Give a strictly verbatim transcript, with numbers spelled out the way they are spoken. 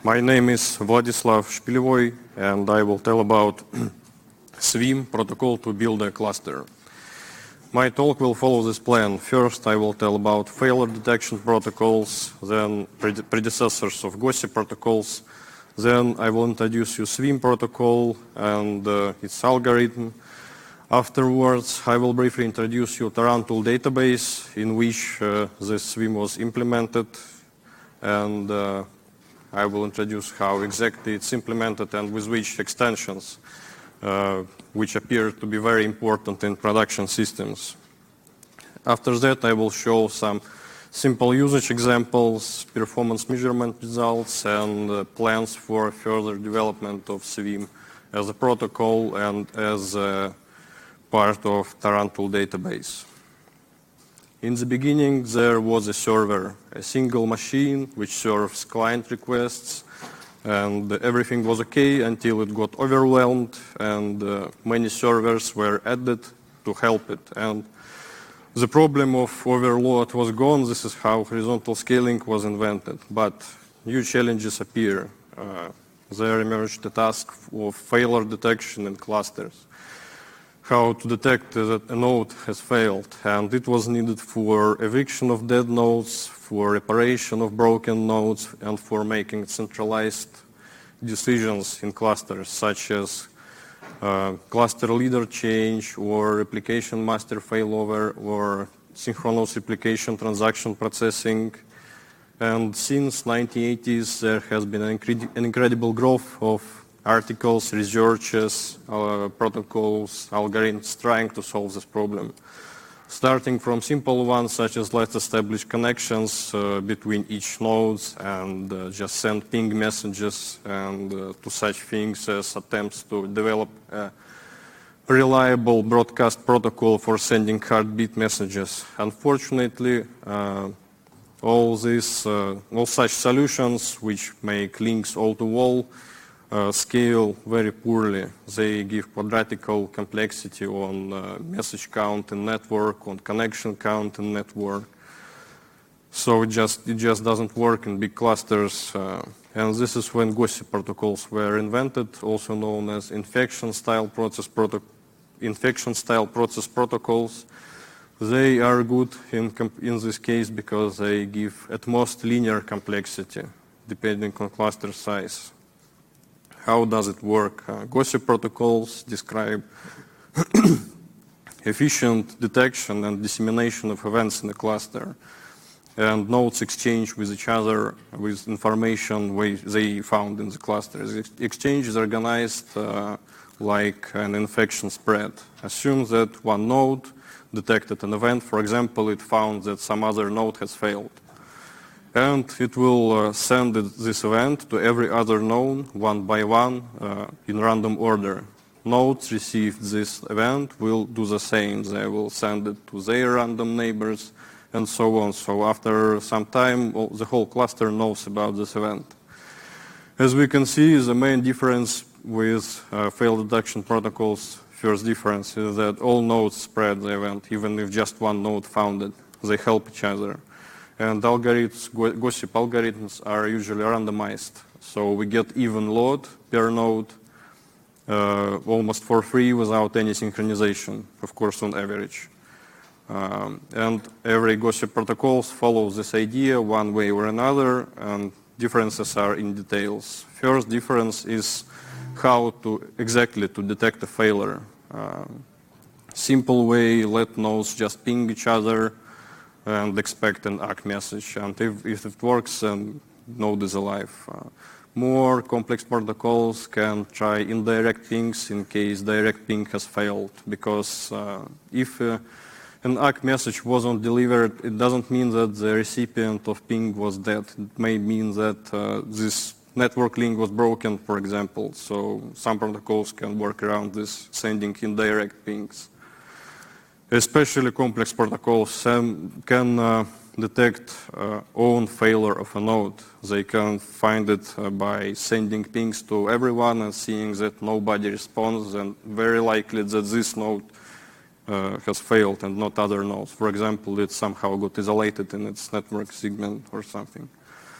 My name is Vladislav Shpilevoy, and I will tell about SWIM protocol to build a cluster. My talk will follow this plan. First, I will tell about failure detection protocols, then pred predecessors of gossip protocols. Then I will introduce you SWIM protocol and uh, its algorithm. Afterwards, I will briefly introduce you Tarantul database in which uh, this SWIM was implemented, and uh, I will introduce how exactly it's implemented and with which extensions, uh, which appear to be very important in production systems. After that, I will show some simple usage examples, performance measurement results, and uh, plans for further development of SWIM as a protocol and as a part of Tarantul database. In the beginning, there was a server, a single machine which serves client requests, and everything was okay until it got overwhelmed, and uh, many servers were added to help it. And the problem of overload was gone. This is how horizontal scaling was invented. But new challenges appear. Uh, there emerged the task of failure detection in clusters. How to detect that a node has failed, and it was needed for eviction of dead nodes, for reparation of broken nodes, and for making centralized decisions in clusters, such as uh, cluster leader change, or replication master failover, or synchronous replication transaction processing. And since nineteen eighties, there has been an, incred an incredible growth of articles, researches, uh, protocols, algorithms trying to solve this problem. Starting from simple ones such as let's establish connections uh, between each nodes and uh, just send ping messages, and uh, to such things as attempts to develop a reliable broadcast protocol for sending heartbeat messages. Unfortunately, uh, all these, uh, all such solutions which make links all-to-all Uh, scale very poorly. They give quadratical complexity on uh, message count in network, on connection count in network. So it just, it just doesn't work in big clusters. Uh, and this is when gossip protocols were invented, also known as infection-style process, proto infection-style process protocols. They are good in, in this case because they give at most linear complexity, depending on cluster size. How does it work? Uh, gossip protocols describe efficient detection and dissemination of events in a cluster, and nodes exchange with each other with information they found in the cluster. The exchange is organized uh, like an infection spread. Assume that one node detected an event. For example, it found that some other node has failed. And it will uh, send it, this event to every other node one by one uh, in random order. Nodes received this event will do the same. They will send it to their random neighbors and so on. So after some time, all, the whole cluster knows about this event. As we can see, the main difference with uh, failure detection protocols, first difference is that all nodes spread the event, even if just one node found it. They help each other. And algorithms, gossip algorithms are usually randomized. So we get even load per node uh, almost for free without any synchronization, of course, on average. Um, and every gossip protocol follows this idea one way or another, and differences are in details. First difference is how to exactly to detect a failure. Uh, simple way, let nodes just ping each other and expect an A C K message, and if, if it works, then node is alive. Uh, more complex protocols can try indirect pings in case direct ping has failed, because uh, if uh, an A C K message wasn't delivered, it doesn't mean that the recipient of ping was dead. It may mean that uh, this network link was broken, for example, so some protocols can work around this, sending indirect pings. Especially complex protocols um, can uh, detect uh, own failure of a node. They can find it uh, by sending pings to everyone and seeing that nobody responds, and very likely that this node uh, has failed and not other nodes. For example, it somehow got isolated in its network segment or something.